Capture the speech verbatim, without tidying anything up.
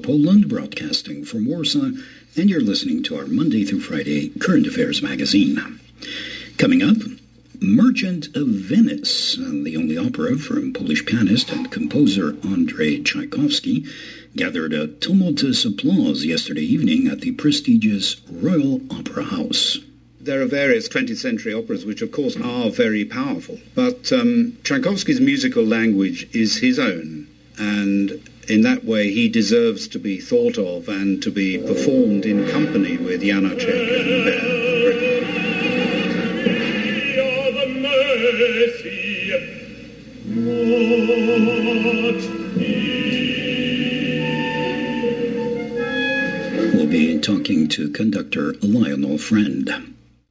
Poland, broadcasting from Warsaw, and you're listening to our Monday through Friday Current Affairs magazine. Coming up, Merchant of Venice, the only opera from Polish pianist and composer Andrzej Tchaikovsky, gathered a tumultuous applause yesterday evening at the prestigious Royal Opera House. There are various twentieth century operas which, of course, are very powerful, but um, Tchaikovsky's musical language is his own, and in that way he deserves to be thought of and to be performed in company with Janacek and Behr. We'll be talking to conductor Lionel Friend.